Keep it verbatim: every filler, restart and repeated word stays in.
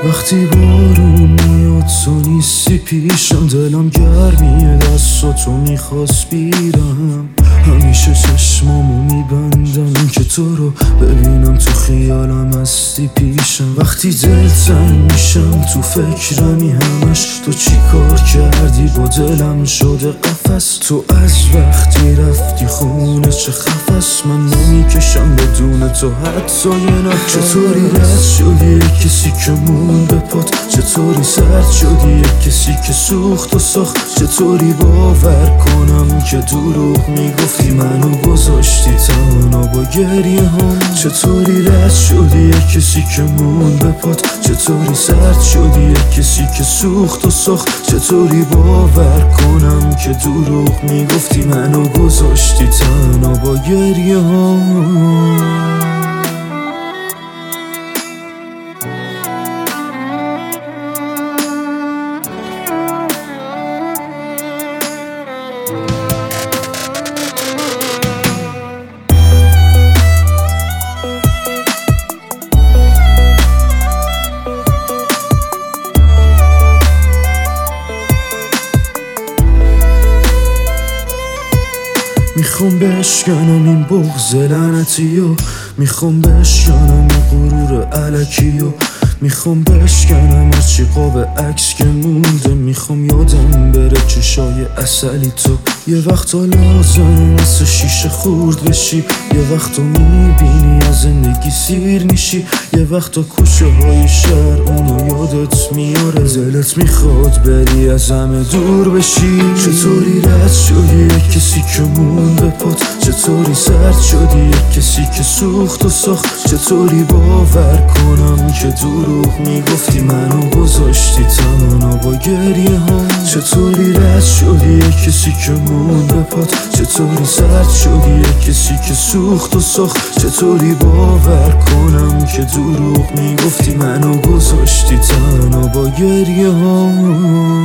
وقتی بارون میاد تو نیستی پیشم، دلم گرمیه دستاتو میخواست بیرم. همیشه چشمامو میبندم که تو رو ببینم، تو خیالم هستی پیشم. وقتی دل تنگ میشم تو فکرمی همش، تو چی کار کردی با دلم شده قفس. تو از وقتی رفتی خونه چه خفس، من نمیکشم بدون تو حتی یه نفس. چطوری رد شدی کسی که مون به پات، چطوری سرد شدی کسی که سوخت و ساخت. چطوری باور کنم که دروغ میگفتی منو گذاشتی تنها با گریه هم. چطوری رد شدی کسی که مون به پات، چطوری سرد شدی کسی که سوخت و ساخت. چطوری باور کنم که دروغ میگفتی منو گذاشتی تنها با گریه هم. میخوام بشکنم این بغض لعنتیو، میخوام بشکنم این غرور علکیو، میخوام بشکنم هرچی قاب عکس که مونده. میخوام یادم بره چشای اصلی تو. یه وقتا لازم مثل شیشه خورد بشی، یه وقتا میبینی از زندگی سیر نیشی، یه وقتا کوچه های شهر اونو یادت میاره، دلت میخواد بری از همه دور بشی. چطوری رد شدی کسی که مون به پات، چطوری سرد شدی کسی که سوخت و ساخت. چطوری باور کنم که دروغ میگفتی منو گذاشتی تنها با گریه هم. چطوری رد شدی کسی که مون به پات، چطوری سرد شدی کسی که سوخت و ساخت. چطوری باور کنم که دروغ میگفتی منو گذاشتی تنها با گریه هم.